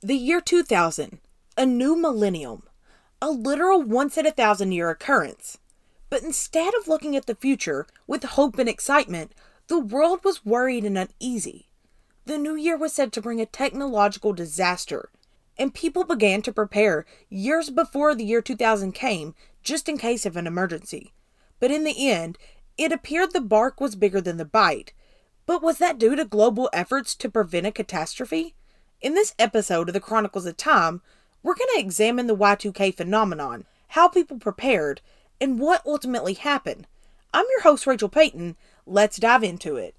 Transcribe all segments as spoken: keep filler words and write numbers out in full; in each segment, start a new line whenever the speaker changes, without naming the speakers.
The year two thousand, a new millennium, a literal once in a thousand year occurrence. But instead of looking at the future with hope and excitement, the world was worried and uneasy. The new year was said to bring a technological disaster, and people began to prepare years before the year two thousand came, just in case of an emergency. But in the end, it appeared the bark was bigger than the bite. But was that due to global efforts to prevent a catastrophe? In this episode of the Chronicles of Time, we're going to examine the Y two K phenomenon, how people prepared, and what ultimately happened. I'm your host, Rachel Payton. Let's dive into it.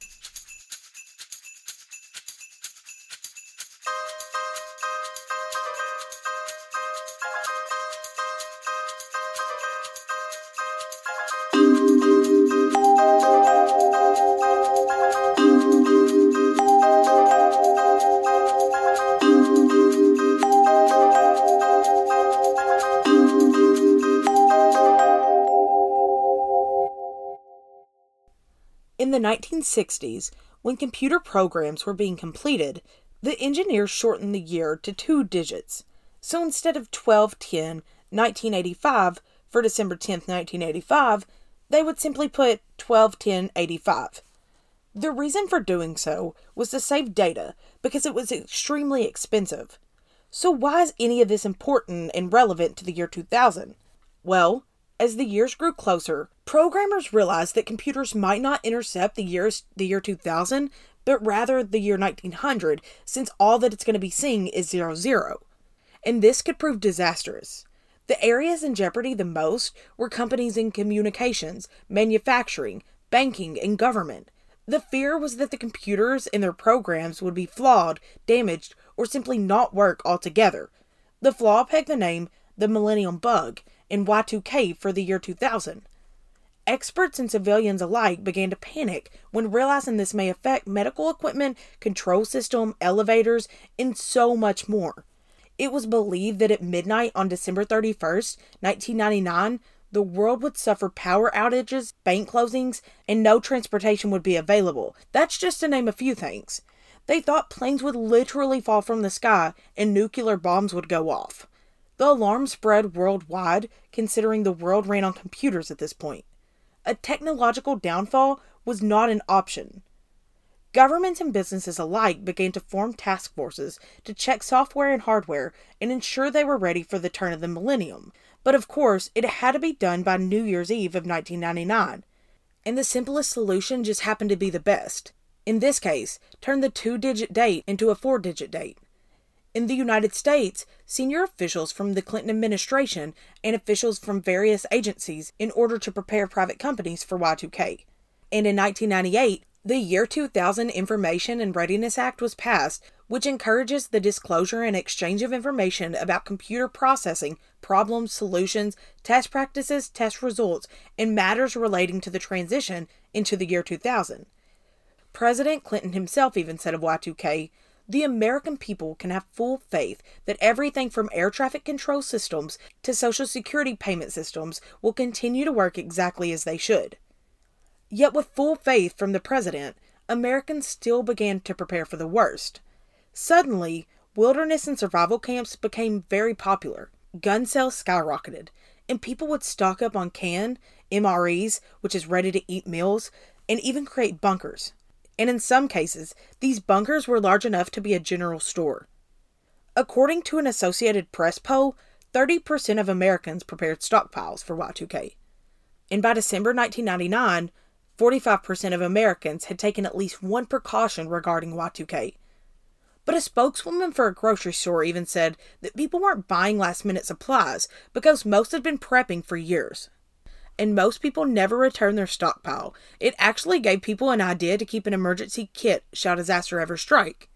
In the nineteen sixties, when computer programs were being completed, the engineers shortened the year to two digits. So instead of twelve ten nineteen eighty-five for December tenth, nineteen eighty-five, they would simply put twelve ten eighty-five. The reason for doing so was to save data because it was extremely expensive. So why is any of this important and relevant to the year two thousand? Well, as the years grew closer, programmers realized that computers might not intercept the years the year two thousand, but rather the year nineteen hundred, since all that it's going to be seeing is zero zero. And this could prove disastrous. The areas in jeopardy the most were companies in communications, manufacturing, banking, and government. The fear was that the computers and their programs would be flawed, damaged, or simply not work altogether. The flaw pegged the name the Millennium Bug, and Y two K for the year two thousand. Experts and civilians alike began to panic when realizing this may affect medical equipment, control system, elevators, and so much more. It was believed that at midnight on December thirty-first, nineteen ninety-nine, the world would suffer power outages, bank closings, and no transportation would be available. That's just to name a few things. They thought planes would literally fall from the sky and nuclear bombs would go off. The alarm spread worldwide, considering the world ran on computers at this point. A technological downfall was not an option. Governments and businesses alike began to form task forces to check software and hardware and ensure they were ready for the turn of the millennium. But of course, it had to be done by New Year's Eve of nineteen ninety-nine. And the simplest solution just happened to be the best. In this case, turn the two-digit date into a four-digit date. In the United States, senior officials from the Clinton administration and officials from various agencies in order to prepare private companies for Y two K. And in nineteen ninety-eight, the year two thousand Information and Readiness Act was passed, which encourages the disclosure and exchange of information about computer processing, problems, solutions, test practices, test results, and matters relating to the transition into the year two thousand. President Clinton himself even said of Y two K, "The American people can have full faith that everything from air traffic control systems to social security payment systems will continue to work exactly as they should." Yet with full faith from the president, Americans still began to prepare for the worst. Suddenly, wilderness and survival camps became very popular. Gun sales skyrocketed, and people would stock up on canned M R Es, which is ready-to-eat meals, and even create bunkers. And in some cases, these bunkers were large enough to be a general store. According to an Associated Press poll, thirty percent of Americans prepared stockpiles for Y two K. And by December nineteen ninety-nine, forty-five percent of Americans had taken at least one precaution regarding Y two K. But a spokeswoman for a grocery store even said that people weren't buying last-minute supplies because most had been prepping for years. And most people never returned their stockpile. It actually gave people an idea to keep an emergency kit should disaster ever strike.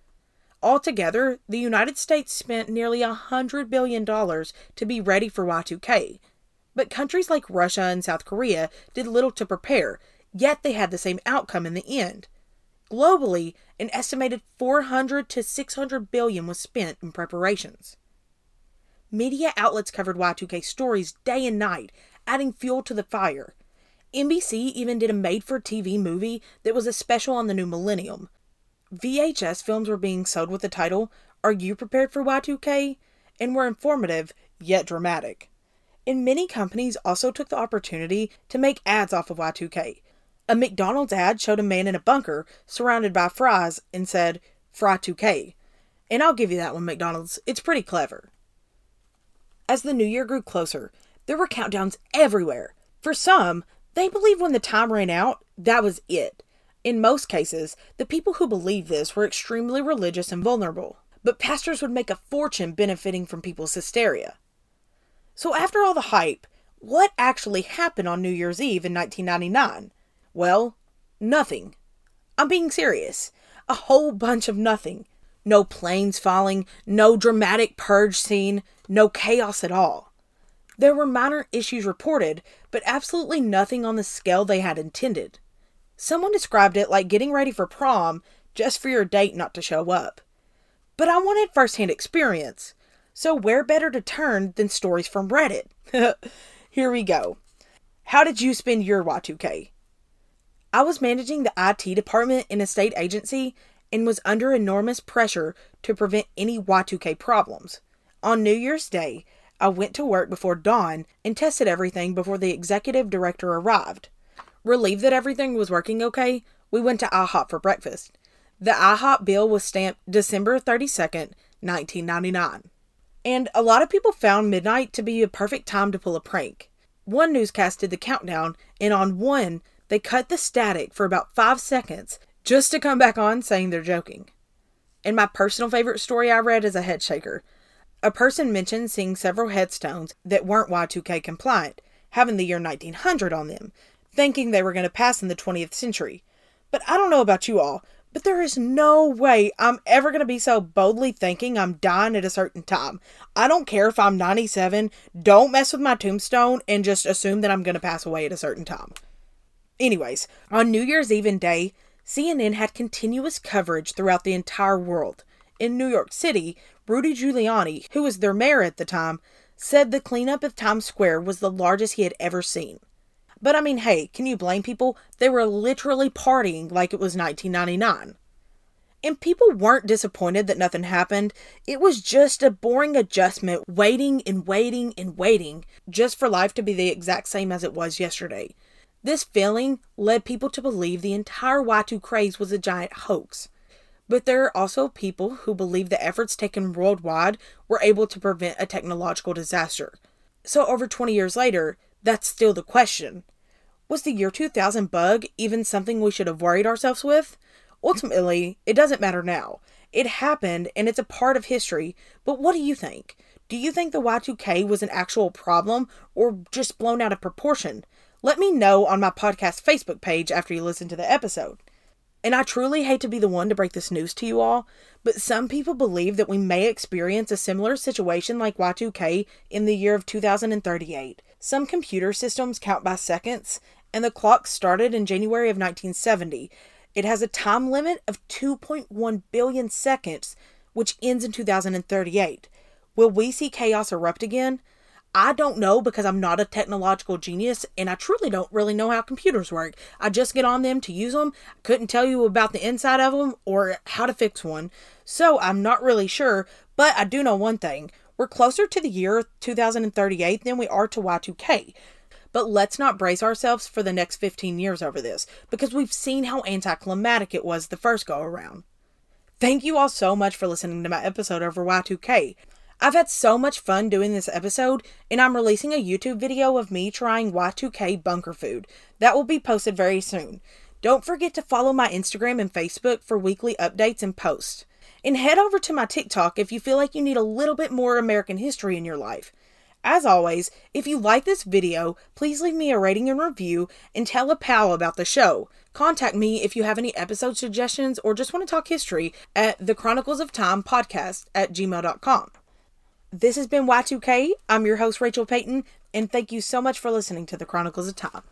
Altogether, the United States spent nearly one hundred billion dollars to be ready for Y two K. But countries like Russia and South Korea did little to prepare, yet they had the same outcome in the end. Globally, an estimated four hundred to six hundred billion dollars was spent in preparations. Media outlets covered Y two K stories day and night, adding fuel to the fire. N B C even did a made-for-T V movie that was a special on the new millennium. V H S films were being sold with the title Are you prepared for Y two K? And were informative, yet dramatic. And many companies also took the opportunity to make ads off of Y two K. A McDonald's ad showed a man in a bunker surrounded by fries and said, Fry two K. And I'll give you that one, McDonald's. It's pretty clever. As the new year grew closer, there were countdowns everywhere. For some, they believed when the time ran out, that was it. In most cases, the people who believed this were extremely religious and vulnerable. But pastors would make a fortune benefiting from people's hysteria. So after all the hype, what actually happened on New Year's Eve in nineteen ninety-nine? Well, nothing. I'm being serious. A whole bunch of nothing. No planes falling, no dramatic purge scene, no chaos at all. There were minor issues reported, but absolutely nothing on the scale they had intended. Someone described it like getting ready for prom just for your date not to show up. But I wanted first-hand experience, so where better to turn than stories from Reddit? Here we go. How did you spend your Y two K? I was managing the I T department in a state agency and was under enormous pressure to prevent any Y two K problems. On New Year's Day, I went to work before dawn and tested everything before the executive director arrived. Relieved that everything was working okay, we went to IHOP for breakfast. The IHOP bill was stamped December thirty-second, nineteen ninety-nine. And a lot of people found midnight to be a perfect time to pull a prank. One newscast did the countdown, and on one, they cut the static for about five seconds just to come back on saying they're joking. And my personal favorite story I read is a head shaker. A person mentioned seeing several headstones that weren't Y two K compliant, having the year nineteen hundred on them, thinking they were going to pass in the twentieth century. But I don't know about you all, but there is no way I'm ever going to be so boldly thinking I'm dying at a certain time. I don't care if I'm ninety-seven, don't mess with my tombstone and just assume that I'm going to pass away at a certain time. Anyways, on New Year's Eve and Day, C N N had continuous coverage throughout the entire world. In New York City, Rudy Giuliani, who was their mayor at the time, said the cleanup of Times Square was the largest he had ever seen. But I mean, hey, can you blame people? They were literally partying like it was nineteen ninety-nine. And people weren't disappointed that nothing happened. It was just a boring adjustment, waiting and waiting and waiting, just for life to be the exact same as it was yesterday. This feeling led people to believe the entire Y two craze was a giant hoax. But there are also people who believe the efforts taken worldwide were able to prevent a technological disaster. So over twenty years later, that's still the question. Was the year two thousand bug even something we should have worried ourselves with? Ultimately, it doesn't matter now. It happened and it's a part of history, but what do you think? Do you think the Y two K was an actual problem or just blown out of proportion? Let me know on my podcast Facebook page after you listen to the episode. And I truly hate to be the one to break this news to you all, but some people believe that we may experience a similar situation like Y two K in the year of two thousand thirty-eight. Some computer systems count by seconds, and the clock started in January of nineteen seventy. It has a time limit of two point one billion seconds, which ends in two thousand thirty-eight. Will we see chaos erupt again? I don't know because I'm not a technological genius and I truly don't really know how computers work. I just get on them to use them. Couldn't tell you about the inside of them or how to fix one. So I'm not really sure, but I do know one thing. We're closer to the year two thousand thirty-eight than we are to Y two K. But let's not brace ourselves for the next fifteen years over this because we've seen how anticlimactic it was the first go around. Thank you all so much for listening to my episode over Y two K. I've had so much fun doing this episode, and I'm releasing a YouTube video of me trying Y two K bunker food. That will be posted very soon. Don't forget to follow my Instagram and Facebook for weekly updates and posts. And head over to my TikTok if you feel like you need a little bit more American history in your life. As always, if you like this video, please leave me a rating and review and tell a pal about the show. Contact me if you have any episode suggestions or just want to talk history at the Chronicles of Time podcast at gmail dot com. This has been Y two K. I'm your host, Rachel Payton, and thank you so much for listening to the Chronicles of Time.